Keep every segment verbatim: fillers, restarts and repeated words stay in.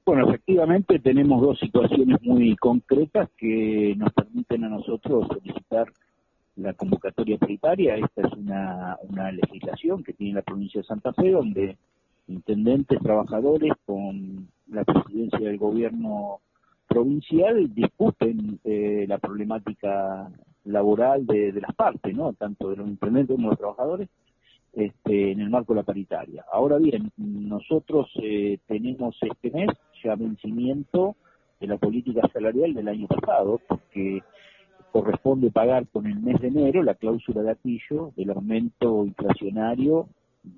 Bueno, efectivamente tenemos dos situaciones muy concretas que nos permiten a nosotros solicitar la convocatoria paritaria. Esta es una, una legislación que tiene la provincia de Santa Fe, donde intendentes, trabajadores con la presidencia del gobierno provincial discuten eh, la problemática laboral de, de las partes, ¿no? Tanto de los intendentes como de los trabajadores, este, en el marco de la paritaria. Ahora bien, nosotros eh, tenemos este mes ya vencimiento de la política salarial del año pasado, porque corresponde pagar con el mes de enero la cláusula gatillo del aumento inflacionario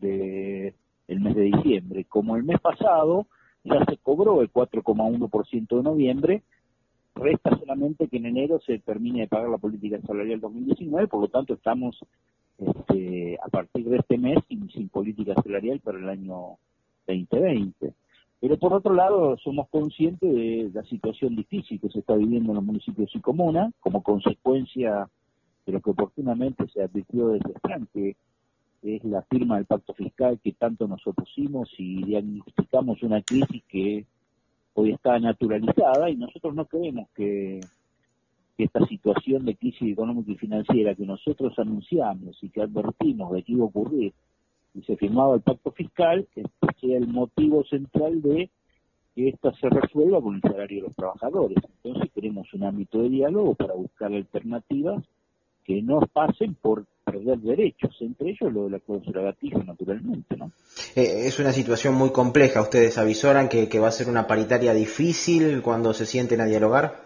de el mes de diciembre. Como el mes pasado ya se cobró el cuatro coma uno por ciento de noviembre, resta solamente que en enero se termine de pagar la política salarial dos mil diecinueve, por lo tanto estamos este, a partir de este mes sin, sin política salarial para el año veinte veinte. Pero por otro lado somos conscientes de la situación difícil que se está viviendo en los municipios y comunas, como consecuencia de lo que oportunamente se advirtió desde Fran, que es la firma del pacto fiscal que tanto nos opusimos y diagnosticamos una crisis que hoy está naturalizada, y nosotros no creemos que, que esta situación de crisis económica y financiera que nosotros anunciamos y que advertimos de que iba a ocurrir y se firmaba el pacto fiscal, que sea el motivo central de que esta se resuelva con el salario de los trabajadores. Entonces queremos un ámbito de diálogo para buscar alternativas que no pasen por perder derechos, entre ellos lo de la cláusula gatillo, naturalmente, ¿no? Eh, es una situación muy compleja. ¿Ustedes avisoran que, que va a ser una paritaria difícil cuando se sienten a dialogar?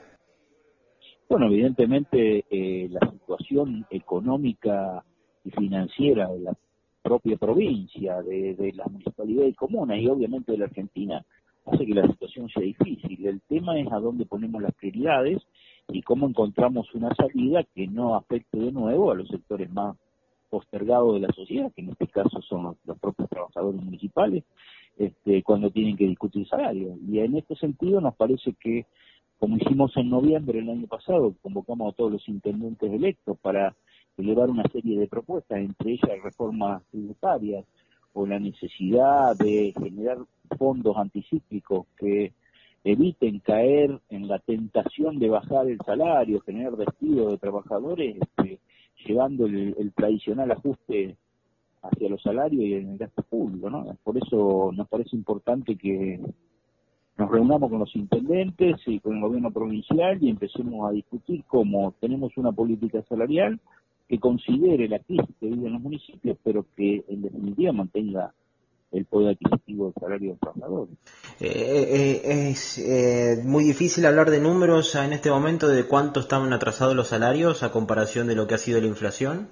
Bueno, evidentemente eh, la situación económica y financiera de la propia provincia, de, de las municipalidades y comunas, y obviamente de la Argentina, hace que la situación sea difícil. El tema es a dónde ponemos las prioridades y cómo encontramos una salida que no afecte de nuevo a los sectores más postergados de la sociedad, que en este caso son los, los propios trabajadores municipales, este, cuando tienen que discutir salarios. Y en este sentido nos parece que, como hicimos en noviembre del año pasado, convocamos a todos los intendentes electos para elevar una serie de propuestas, entre ellas reformas tributarias o la necesidad de generar fondos anticíclicos que eviten caer en la tentación de bajar el salario, generar despido de trabajadores, este, llevando el, el tradicional ajuste hacia los salarios y en el gasto público, ¿no? Por eso nos parece importante que nos reunamos con los intendentes y con el gobierno provincial y empecemos a discutir cómo tenemos una política salarial que considere la crisis que viven los municipios, pero que en definitiva mantenga el poder adquisitivo del salario de los trabajadores. Eh, eh, es eh, muy difícil hablar de números en este momento de cuánto están atrasados los salarios a comparación de lo que ha sido la inflación.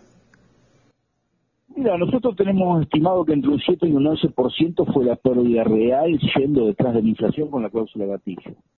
Mira, nosotros tenemos estimado que entre un siete y un once por ciento fue la pérdida real yendo detrás de la inflación con la cláusula gatillo.